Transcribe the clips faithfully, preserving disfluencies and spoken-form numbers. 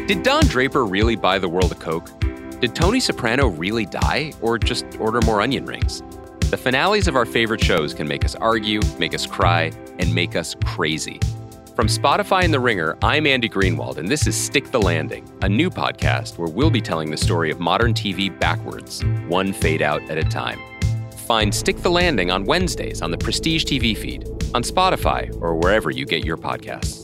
Did Don Draper really buy the world a Coke? Did Tony Soprano really die, or just order more onion rings? The finales of our favorite shows can make us argue, make us cry, and make us crazy. From Spotify and The Ringer, I'm Andy Greenwald, and this is Stick the Landing, a new podcast where we'll be telling the story of modern T V backwards, one fade out at a time. Find Stick the Landing on Wednesdays on the Prestige T V feed, on Spotify, or wherever you get your podcasts.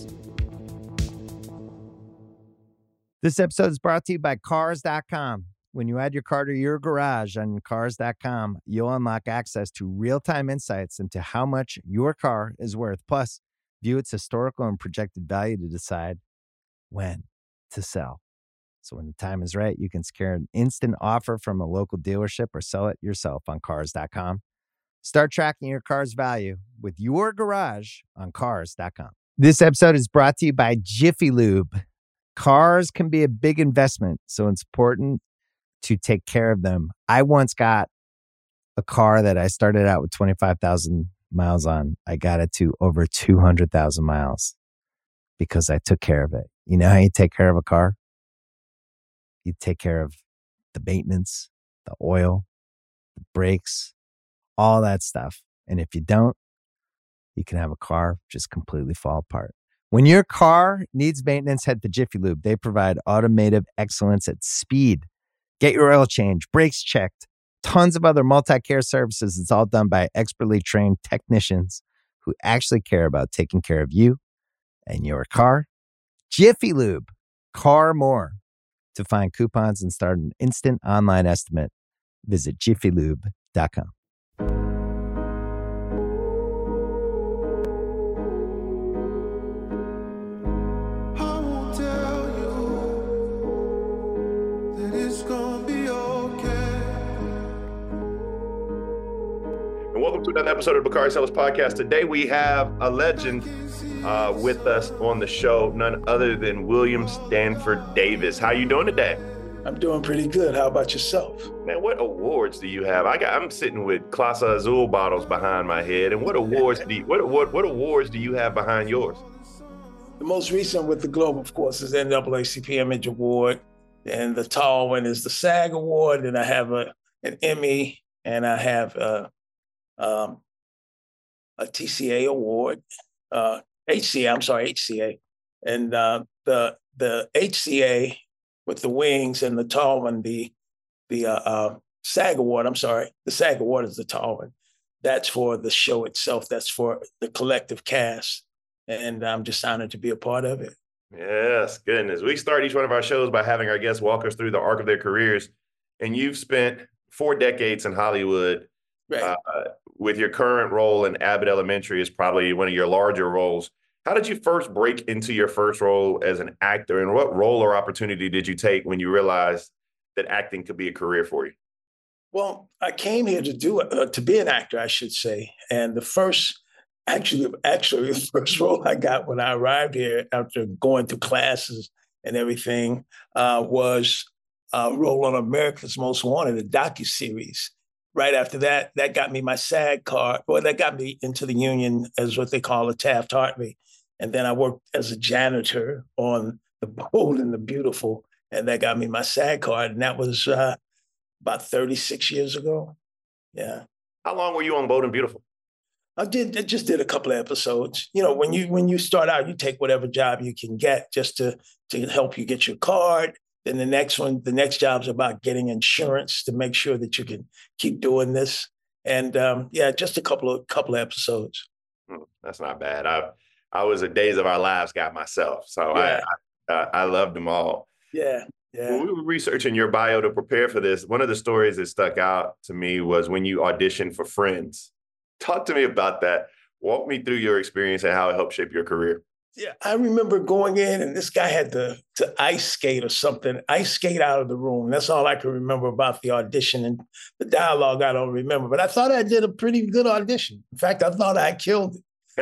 This episode is brought to you by Cars dot com. When you add your car to your garage on Cars dot com, you'll unlock access to real-time insights into how much your car is worth. Plus, view its historical and projected value to decide when to sell. So when the time is right, you can secure an instant offer from a local dealership or sell it yourself on Cars dot com. Start tracking your car's value with your garage on Cars dot com. This episode is brought to you by Jiffy Lube. Cars can be a big investment, so it's important to take care of them. I once got a car that I started out with twenty-five thousand miles on. I got it to over two hundred thousand miles because I took care of it. You know how you take care of a car? You take care of the maintenance, the oil, the brakes, all that stuff. And if you don't, you can have a car just completely fall apart. When your car needs maintenance, head to Jiffy Lube. They provide automotive excellence at speed. Get your oil change, brakes checked, tons of other multi-care services. It's all done by expertly trained technicians who actually care about taking care of you and your car. Jiffy Lube, car more. To find coupons and start an instant online estimate, visit jiffy lube dot com. Welcome to another episode of the Bakari Sellers Podcast. Today we have a legend uh, with us on the show, none other than William Stanford Davis. How you doing today? I'm doing pretty good. How about yourself? Man, what awards do you have? I got, I'm sitting with Clase Azul bottles behind my head. And what awards do you, what, what, what awards do you have behind yours? The most recent with the Globe, of course, is the N double A C P Image Award. And the tall one is the SAG Award. And I have a, an Emmy, and I have a, Um, a T C A award, uh, H C A, I'm sorry, H C A. And uh, the the H C A with the wings and the tall one, the the uh, uh, SAG award, I'm sorry, the SAG award is the tall one. That's for the show itself. That's for the collective cast. And I'm just honored to be a part of it. Yes, goodness. We start each one of our shows by having our guests walk us through the arc of their careers. And you've spent four decades in Hollywood. Right. Uh, with your current role in Abbott Elementary is probably one of your larger roles. How did you first break into your first role as an actor, and what role or opportunity did you take when you realized that acting could be a career for you? Well, I came here to do it, uh, to be an actor, I should say. And the first, actually, actually, the first role I got when I arrived here after going through classes and everything uh, was a role on America's Most Wanted, a docuseries. Right after that, that got me my SAG card. Well, that got me into the union as what they call a Taft-Hartley. And then I worked as a janitor on The Bold and the Beautiful, and that got me my SAG card. And that was uh, about thirty-six years ago. Yeah. How long were you on Bold and Beautiful? I did. I just did a couple of episodes. You know, when you when you start out, you take whatever job you can get just to to help you get your card. Then the next one, the next job's about getting insurance to make sure that you can keep doing this. And um, yeah, just a couple of couple of episodes. Hmm, that's not bad. I I was a Days of Our Lives guy myself, so Yeah. I, I I loved them all. Yeah, yeah. When we were researching your bio to prepare for this, one of the stories that stuck out to me was when you auditioned for Friends. Talk to me about that. Walk me through your experience and how it helped shape your career. Yeah, I remember going in and this guy had to, to ice skate or something, ice skate out of the room. That's all I can remember about the audition, and the dialogue I don't remember. But I thought I did a pretty good audition. In fact, I thought I killed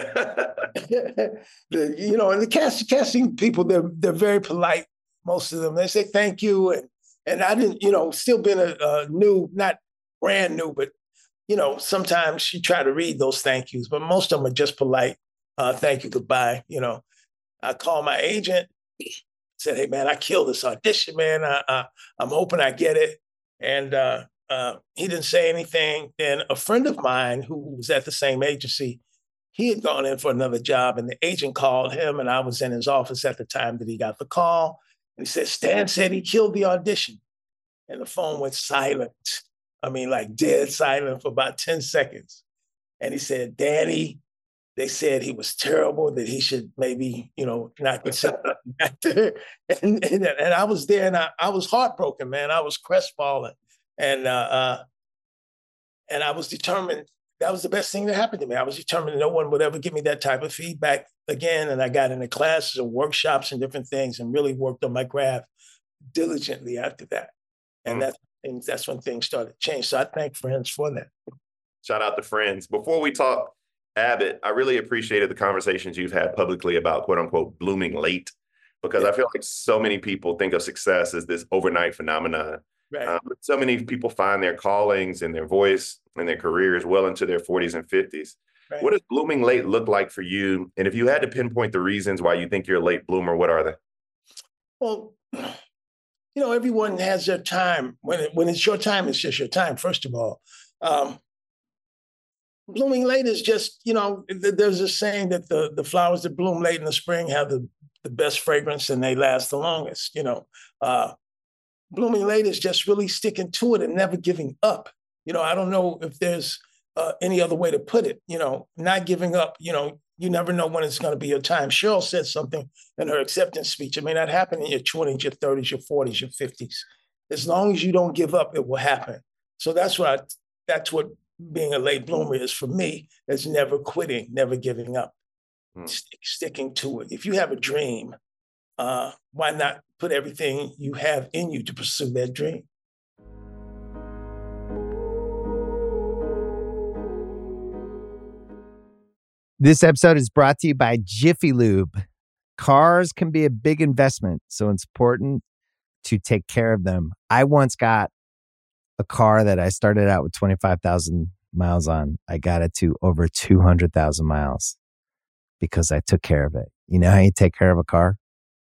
it. the, you know, and the cast, casting people, they're, they're very polite, most of them. They say thank you. And, and I didn't, you know, still been a, a new, not brand new, but, you know, sometimes you try to read those thank yous, but most of them are just polite. Uh, thank you, goodbye. You know, I called my agent. said, hey, man, I killed this audition, man. I, I, I'm hoping I get it. And uh, uh, he didn't say anything. Then a friend of mine who was at the same agency, he had gone in for another job, and the agent called him, and I was in his office at the time that he got the call. And he said, Stan said he killed the audition. And the phone went silent. I mean, like dead silent for about ten seconds. And he said, Danny, they said he was terrible, that he should maybe, you know, not consider an actor. And, and, and I was there, and I, I was heartbroken, man. I was crestfallen. And, uh, uh, and I was determined. That was the best thing that happened to me. I was determined no one would ever give me that type of feedback again. And I got into classes and workshops and different things and really worked on my craft diligently after that. And mm. that's, things, that's when things started to change. So I thank Friends for that. Shout out to Friends. Before we talk Abbott, I really appreciated the conversations you've had publicly about quote unquote blooming late, because yeah. I feel like so many people think of success as this overnight phenomenon. Right. Um, so many people find their callings and their voice and their careers well into their forties and fifties. Right. What does blooming late look like for you? And if you had to pinpoint the reasons why you think you're a late bloomer, what are they? Well, you know, everyone has their time. When it, when it's your time, it's just your time, first of all. Um, blooming late is just, you know, th- there's a saying that the, the flowers that bloom late in the spring have the, the best fragrance and they last the longest, you know. Uh, blooming late is just really sticking to it and never giving up. You know, I don't know if there's uh, any other way to put it, you know, not giving up. You know, you never know when it's going to be your time. Cheryl said something in her acceptance speech. It may not happen in your twenties, your thirties, your forties, your fifties. As long as you don't give up, it will happen. So that's what I, that's what being a late bloomer is for me. It's never quitting, never giving up, mm. Stick, sticking to it. If you have a dream, uh, why not put everything you have in you to pursue that dream? This episode is brought to you by Jiffy Lube. Cars can be a big investment, so it's important to take care of them. I once got a car that I started out with twenty-five thousand miles on. I got it to over two hundred thousand miles because I took care of it. You know how you take care of a car?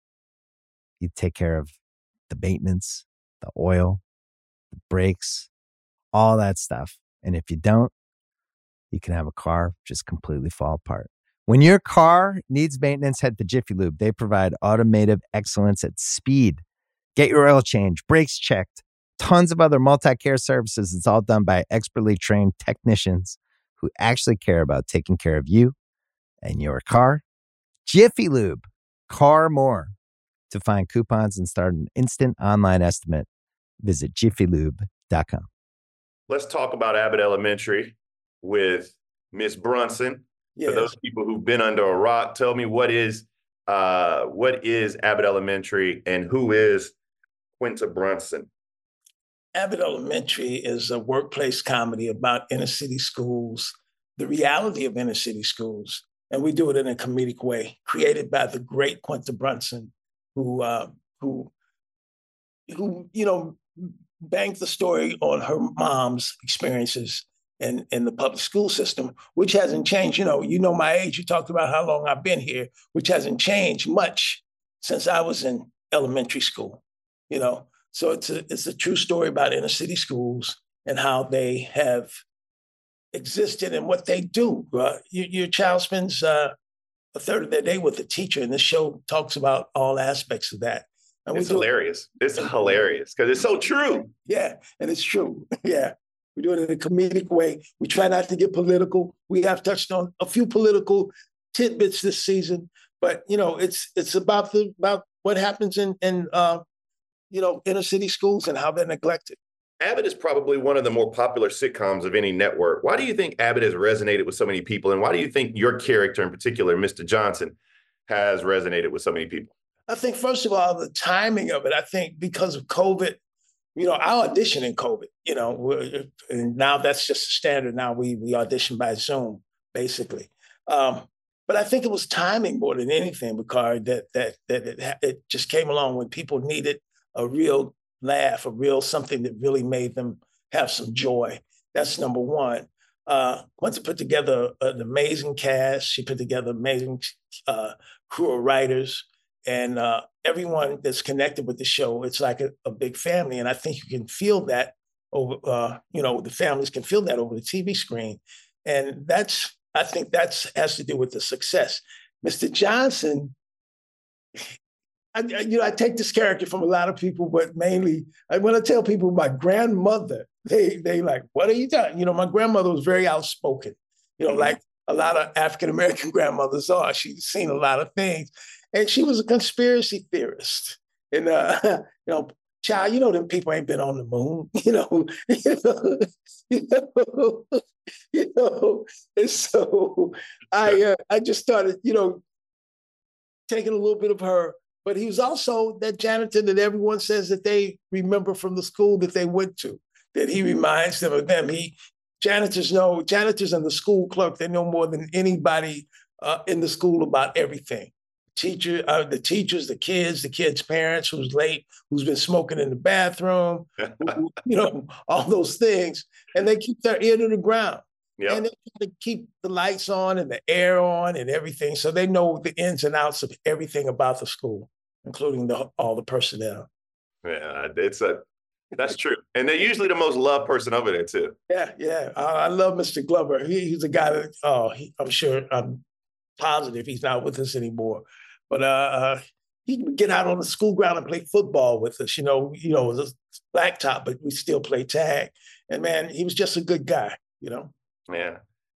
You take care of the maintenance, the oil, the brakes, all that stuff. And if you don't, you can have a car just completely fall apart. When your car needs maintenance, head to Jiffy Lube. They provide automotive excellence at speed. Get your oil change, brakes checked, tons of other multi-care services. It's all done by expertly trained technicians who actually care about taking care of you and your car. Jiffy Lube, car more. To find coupons and start an instant online estimate, visit jiffy lube dot com. Let's talk about Abbott Elementary with Miss Brunson. Yes. For those people who've been under a rock, tell me what is uh, what is Abbott Elementary and who is Quinta Brunson? Abbott Elementary is a workplace comedy about inner city schools, the reality of inner city schools. And we do it in a comedic way, created by the great Quinta Brunson, who, uh, who, who, you know, banked the story on her mom's experiences in, in the public school system, which hasn't changed. You know, you know my age. You talked about how long I've been here, which hasn't changed much since I was in elementary school. You know, so it's a it's a true story about inner city schools and how they have existed and what they do. Uh, your, your child spends uh, a third of their day with a teacher, and this show talks about all aspects of that. And it's hilarious. It. It's hilarious because it's so true. Yeah, and it's true. Yeah. We do it in a comedic way. We try not to get political. We have touched on a few political tidbits this season, but you know, it's it's about the about what happens in in uh, you know inner city schools and how they're neglected. Abbott is probably one of the more popular sitcoms of any network. Why do you think Abbott has resonated with so many people, and why do you think your character in particular, Mister Johnson, has resonated with so many people? I think first of all, the timing of it. I think because of COVID. You know, I auditioned in COVID, you know, and now that's just a standard. Now we we audition by Zoom, basically. Um, but I think it was timing more than anything, because that that that it, it just came along when people needed a real laugh, a real something that really made them have some joy. That's number one. Uh, once I put together an amazing cast, she put together an amazing uh, crew of writers. And uh, everyone that's connected with the show, it's like a, a big family. And I think you can feel that over, uh, you know, the families can feel that over the T V screen. And that's, I think that's has to do with the success. Mister Johnson, I, you know, I take this character from a lot of people, but mainly I want to tell people my grandmother, they they like, what are you doing? You know, my grandmother was very outspoken, you know, like a lot of African-American grandmothers are. She's seen a lot of things. And she was a conspiracy theorist. And, uh, you know, child, you know, them people ain't been on the moon, you know, you know, you know, you know. And so I, uh, I just started, you know, taking a little bit of her. But he was also that janitor that everyone says that they remember from the school that they went to, that he reminds them of them. He janitors know, janitors and the school clerk, they know more than anybody uh, in the school about everything. Teacher, uh, the teachers, the kids, the kids' parents, who's late, who's been smoking in the bathroom, who, you know, all those things. And they keep their ear to the ground. Yep. And they try to keep the lights on and the air on and everything. So they know the ins and outs of everything about the school, including the, all the personnel. Yeah, it's a, that's true. And they're usually the most loved person over there too. Yeah, yeah. I, I love Mister Glover. He, he's a guy that, oh, he, I'm sure, I'm positive he's not with us anymore. But uh, uh, he can get out on the school ground and play football with us. You know, you know, it was a blacktop, but we still play tag. And man, he was just a good guy, you know? Yeah.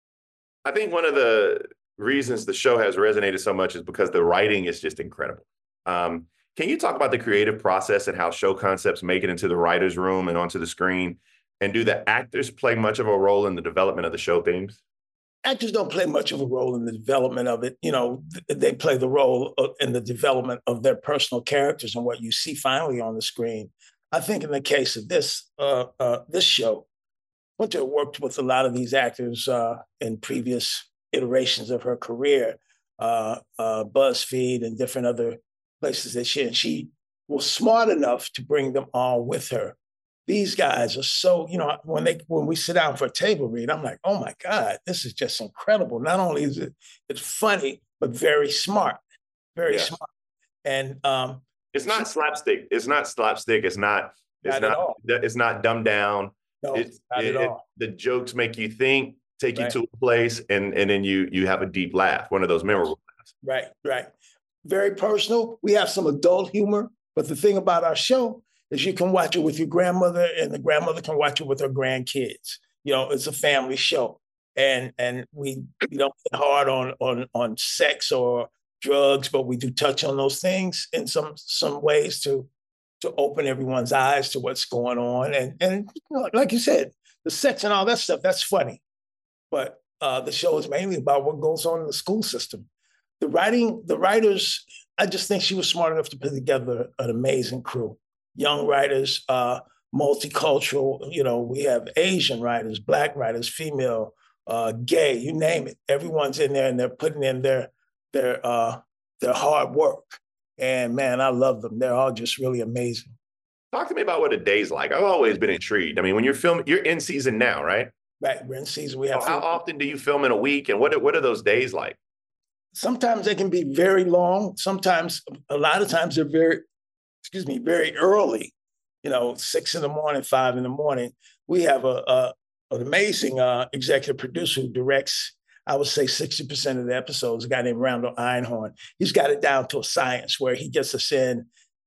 I think one of the reasons the show has resonated so much is because the writing is just incredible. Um, can you talk about the creative process and how show concepts make it into the writer's room and onto the screen? And do the actors play much of a role in the development of the show themes? Actors don't play much of a role in the development of it. You know, they play the role in the development of their personal characters and what you see finally on the screen. I think in the case of this uh, uh, this show, Winter worked with a lot of these actors uh, in previous iterations of her career, uh, uh, BuzzFeed and different other places that she, and she was smart enough to bring them all with her. These guys are so, you know, when they when we sit down for a table read, I'm like, oh my God, this is just incredible. Not only is it it's funny, but very smart, very yeah. smart. And um, it's not she, slapstick. It's not slapstick. It's not. It's not. not it's not dumbed down. No, it's, not it, at all. It, the jokes make you think, take right. you to a place, and and then you you have a deep laugh. One of those memorable laughs. Right, right. Very personal. We have some adult humor, but the thing about our show is you can watch it with your grandmother, and the grandmother can watch it with her grandkids. You know, it's a family show, and and we we don't get hard on on on sex or drugs, but we do touch on those things in some some ways to to open everyone's eyes to what's going on. And and you know, like you said, the sex and all that stuff, that's funny, but uh, the show is mainly about what goes on in the school system. The writing, the writers, I just think she was smart enough to put together an amazing crew. Young writers, uh, multicultural, you know, we have Asian writers, Black writers, female, uh, gay, you name it. Everyone's in there and they're putting in their, their, uh, their hard work. And man, I love them. They're all just really amazing. Talk to me about what a day's like. I've always been intrigued. I mean, when you're filming, you're in season now, right? Right, we're in season. We have. So how often do you film in a week, and what are, what are those days like? Sometimes they can be very long. Sometimes, a lot of times they're very, excuse me, very early. You know, six in the morning, five in the morning. We have a, a an amazing uh, executive producer who directs, I would say sixty percent of the episodes, a guy named Randall Einhorn. He's got it down to a science where he gets us in,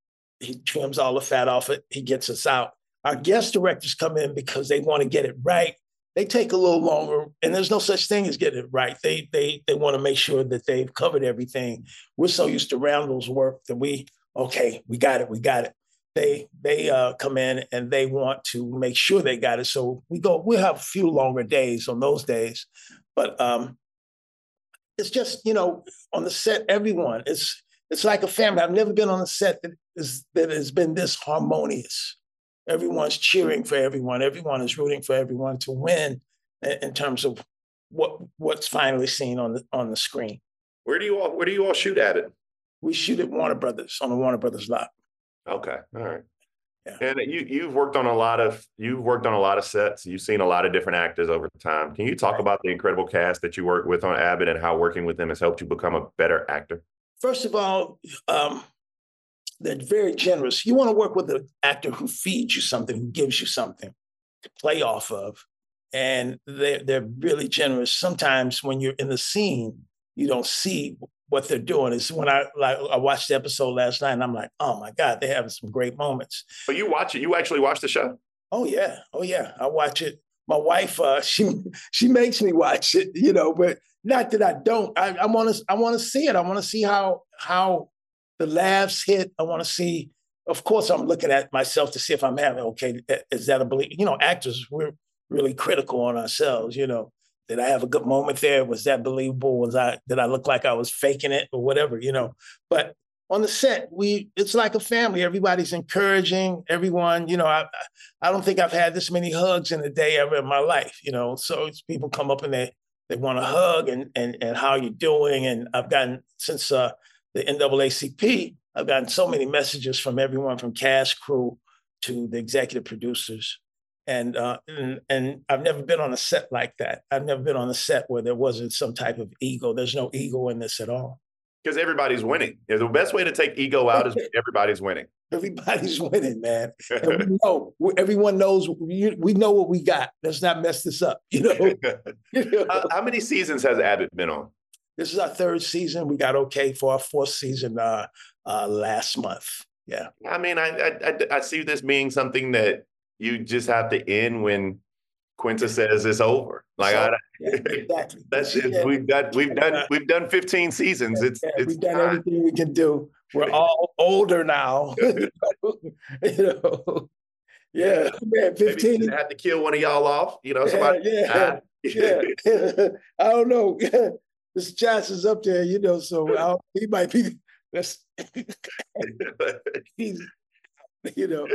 he trims all the fat off it, he gets us out. Our guest directors come in because they want to get it right. They take a little longer, and there's no such thing as getting it right. They they they want to make sure that they've covered everything. We're so used to Randall's work that we, okay, we got it, we got it. They they uh, come in and they want to make sure they got it. So we go, we'll have a few longer days on those days. But um, it's just, you know, on the set, everyone, it's it's like a family. I've never been on a set that is that has been this harmonious. Everyone's cheering for everyone. Everyone is rooting for everyone to win in, in terms of what what's finally seen on the on the screen. Where do you all where do you all shoot at it? We shoot at Warner Brothers on the Warner Brothers lot. Okay, all right. Yeah. And you you've worked on a lot of you've worked on a lot of sets. You've seen a lot of different actors over time. Can you talk right. about the incredible cast that you work with on Abbott and how working with them has helped you become a better actor? First of all, um, they're very generous. You want to work with an actor who feeds you something, who gives you something to play off of. And they're, they're really generous. Sometimes when you're in the scene, you don't see what they're doing. It's when I like I watched the episode last night and I'm like, oh my God, they're having some great moments. But you watch it, you actually watch the show? Oh yeah, oh yeah. I watch it. My wife, uh, she she makes me watch it, you know, but not that I don't. I, I want to I want to see it. I want to see how how the laughs hit. I want to see, of course, I'm looking at myself to see if I'm having, okay, is that a belief? You know, actors, we're really critical on ourselves, you know. Did I have a good moment there? Was that believable? Was I, did I look like I was faking it or whatever, you know? But on the set, we, it's like a family. Everybody's encouraging everyone. You know, I, I don't think I've had this many hugs in a day ever in my life, you know? So it's people come up and they, they want a hug and, and, and how you doing? And I've gotten, since uh, the N double A C P, I've gotten so many messages from everyone from cast, crew to the executive producers. And, uh, and and I've never been on a set like that. I've never been on a set where there wasn't some type of ego. There's no ego in this at all. Because everybody's winning. Yeah, the best way to take ego out is when everybody's winning. Everybody's winning, man. And we know, everyone knows, we, we know what we got. Let's not mess this up, you know? You know? Uh, how many seasons has Abbott been on? This is our third season. We got okay for our fourth season uh, uh, last month. Yeah. I mean, I, I I see this being something that you just have to end when Quinta says it's over. Like so, I, yeah, exactly. That's it. Yeah. We've got we've done we've done fifteen seasons. It's, yeah, it's we've done time. Everything we can do. We're all older now. You know. Yeah, man, fifteen. Maybe have to kill one of y'all off. You know, somebody. Yeah, yeah. yeah. I don't know. Mister Johnson's up there, you know, so I'll, he might be. That's. He's, you know.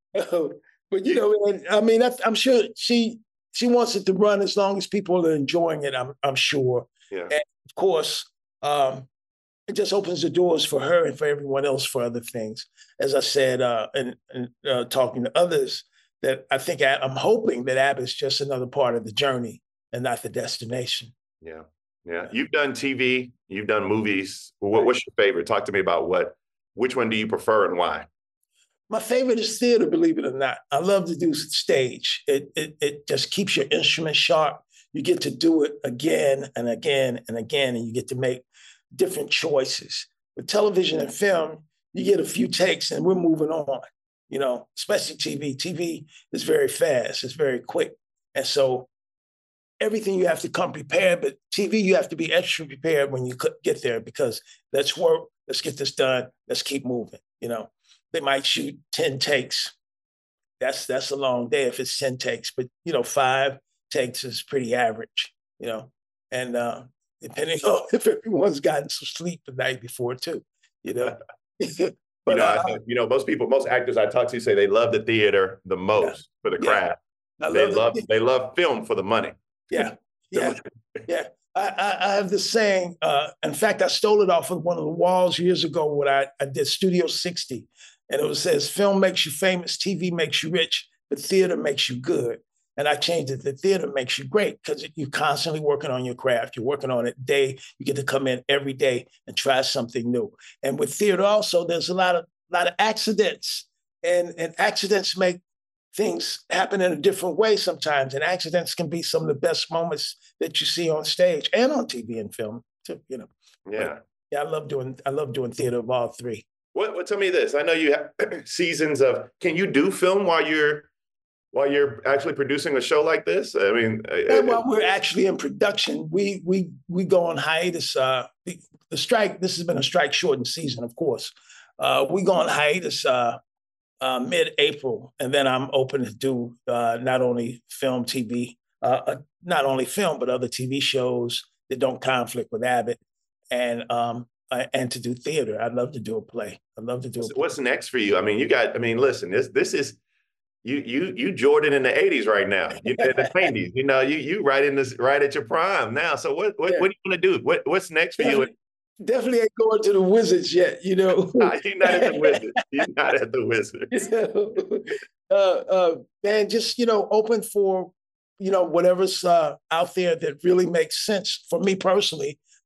But, you know, I mean, I'm sure she she wants it to run as long as people are enjoying it, I'm, I'm sure. Yeah. And, of course, um, it just opens the doors for her and for everyone else for other things. As I said, uh, and, and uh, talking to others, that I think I, I'm hoping that Abbott's just another part of the journey and not the destination. Yeah. Yeah. You've done T V, you've done movies. What, what's your favorite? Talk to me about what, which one do you prefer and why? My favorite is theater, believe it or not. I love to do stage. It, it, it just keeps your instrument sharp. You get to do it again and again and again, and you get to make different choices. With television and film, you get a few takes and we're moving on, you know, especially T V. T V is very fast. It's very quick. And so everything you have to come prepared, but T V, you have to be extra prepared when you get there because let's work, let's get this done, let's keep moving, you know. They might shoot ten takes. That's that's a long day if it's ten takes, but you know, five takes is pretty average, you know. And uh, depending on if everyone's gotten some sleep the night before too, you know. But, you know, uh, I, you know, most people, most actors I talk to say they love the theater the most yeah, for the craft. Yeah. They love, love the they love film for the money. Yeah, yeah, yeah. I, I, I have this saying. Uh, in fact, I stole it off of one of the walls years ago when I, I did Studio sixty. And it says, film makes you famous, T V makes you rich, but theater makes you good. And I changed it to theater makes you great because you're constantly working on your craft. You're working on it day. You get to come in every day and try something new. And with theater also, there's a lot of lot of accidents. And, and accidents make things happen in a different way sometimes. And accidents can be some of the best moments that you see on stage and on T V and film too, you know. Yeah. But, yeah, I love doing I love doing theater of all three. What, what? Tell me this. I know you have seasons of. Can you do film while you're while you're actually producing a show like this? I mean, yeah, while we're actually in production, we we we go on hiatus. Uh, the, the strike. This has been a strike shortened season, of course. Uh, we go on hiatus uh, uh, mid-April, and then I'm open to do uh, not only film, T V, uh, uh, not only film, but other T V shows that don't conflict with Abbott, and. Um, Uh, and to do theater. I'd love to do a play. I'd love to do a play. What's next for you? I mean, you got, I mean, listen, this this is, you you you Jordan in the eighties right now, you in the nineties, you know, you you right in this, right at your prime now. So what what, yeah. what do you want to do? What What's next for definitely, you? Definitely ain't going to the Wizards yet, you know. Nah, you're not at the Wizards. You're not at the Wizards. You know, uh, uh, man, just, you know, open for, you know, whatever's uh, out there that really makes sense for me personally.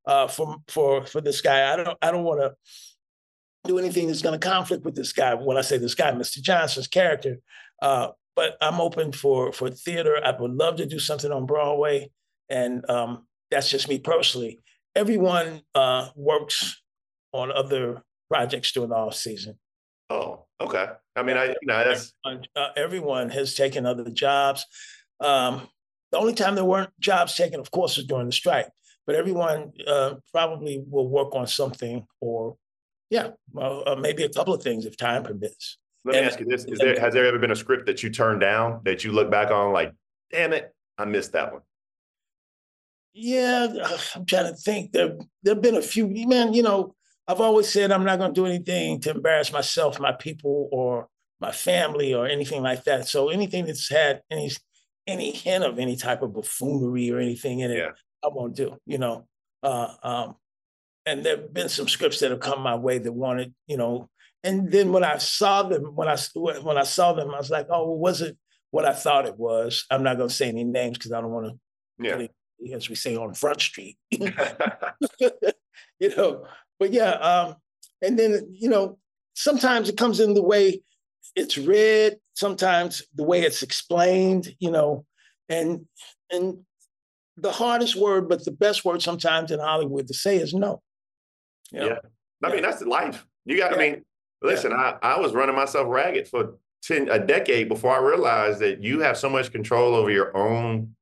uh, for for for this guy. I don't I don't want to do anything that's going to conflict with this guy. When I say this guy, Mister Johnson's character, uh, but I'm open for for theater. I would love to do something on Broadway, and um, that's just me personally. Everyone uh, works on other projects during the off season. Oh, okay. I mean, I you know that's everyone, uh, everyone has taken other jobs. Um, the only time there weren't jobs taken, of course, was during the strike. But everyone uh, probably will work on something, or yeah, well, uh, maybe a couple of things if time permits. Let me and, ask you this: Is there has there ever been a script that you turned down that you look back on like, damn it, I missed that one? Yeah, I'm trying to think. There there've been a few. Man, you know, I've always said I'm not going to do anything to embarrass myself, my people, or my family, or anything like that. So anything that's had any any hint of any type of buffoonery or anything in it, yeah. I won't do. You know, uh, um, and there've been some scripts that have come my way that wanted, you know. And then when I saw them, when I when I saw them, I was like, oh, well, was it what I thought it was? I'm not going to say any names because I don't want to. Yeah. As we say on Front Street, you know. But yeah, um, and then you know, sometimes it comes in the way it's read, sometimes the way it's explained, you know, and and the hardest word, but the best word sometimes in Hollywood to say is no. You know? Yeah, I mean that's life. You got. Yeah. I mean, listen, yeah. I I was running myself ragged for ten a decade before I realized that you have so much control over your own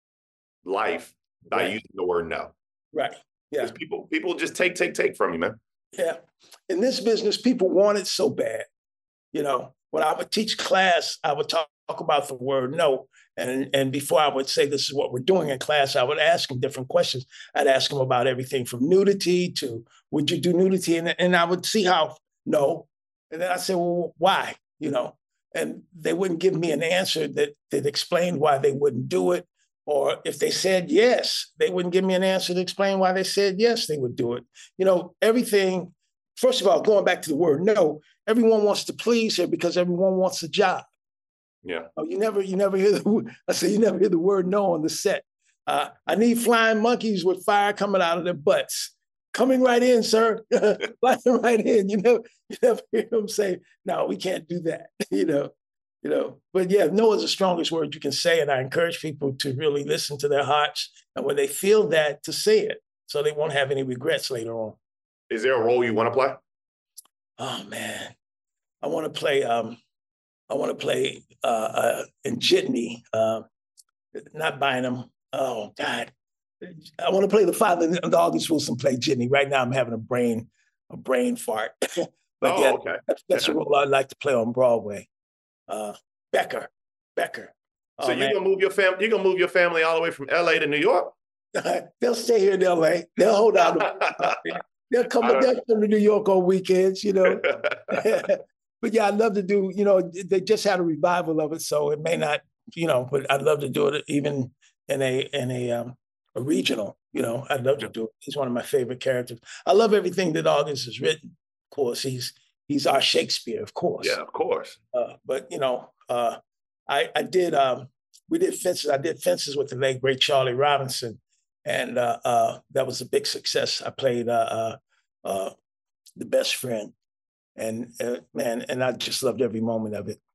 life by right. using the word no. Right. Yeah. People, people just take, take, take from you, man. Yeah. In this business, people want it so bad. You know, when I would teach class, I would talk about the word no. And, and before I would say this is what we're doing in class, I would ask them different questions. I'd ask them about everything from nudity to would you do nudity? And, and I would see how no. And then I said, well, why? You know, and they wouldn't give me an answer that, that explained why they wouldn't do it. Or if they said yes, they wouldn't give me an answer to explain why they said yes, they would do it. You know, everything, first of all, going back to the word no, everyone wants to please here because everyone wants a job. Yeah. Oh, you never, you never hear the, I say, you never hear the word no on the set. Uh, I need flying monkeys with fire coming out of their butts. Coming right in, sir. Flying right in. You know, you never hear them say, no, we can't do that, you know. You know, but yeah, no is the strongest word you can say. And I encourage people to really listen to their hearts. And when they feel that, to say it so they won't have any regrets later on. Is there a role you want to play? Oh, man. I want to play, um, I want to play uh, uh, in Jitney, uh, not Bynum. Oh, God. I want to play the father of August Wilson play Jitney. Right now I'm having a brain, a brain fart. but oh, yeah, okay. that's, that's yeah. a role I'd like to play on Broadway. Uh, Becker, Becker. Oh, so you're gonna move your family? You're gonna move your family all the way from L A to New York? They'll stay here in L A. They'll hold out. they'll come. They'll come to New York on weekends, you know. But yeah, I'd love to do. You know, they just had a revival of it, so it may not. You know, but I'd love to do it even in a in a um, a regional. You know, I'd love to do it. He's one of my favorite characters. I love everything that August has written. Of course, he's. He's our Shakespeare, of course. Yeah, of course. Uh, but, you know, uh, I, I did, um, we did Fences. I did Fences with the late, great Charlie Robinson. And uh, uh, that was a big success. I played uh, uh, uh, the best friend. And, uh, man, and I just loved every moment of it.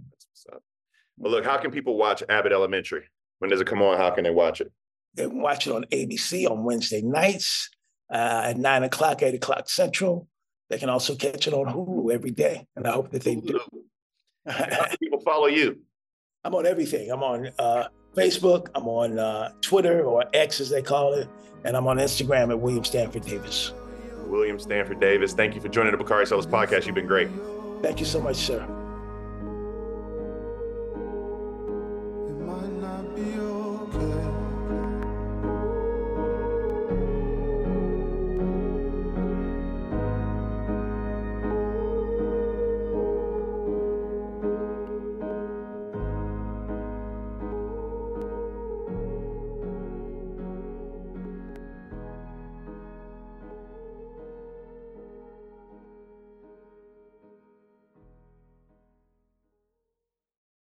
Well, look, how can people watch Abbott Elementary? When does it come on? How can they watch it? They can watch it on A B C on Wednesday nights uh, at nine o'clock, eight o'clock Central. They can also catch it on Hulu every day, and I hope that they do. How can people follow you? I'm on everything. I'm on uh, Facebook. I'm on uh, Twitter, or X as they call it, and I'm on Instagram at William Stanford Davis. William Stanford Davis, thank you for joining the Bakari Sellers podcast. You've been great. Thank you so much, sir.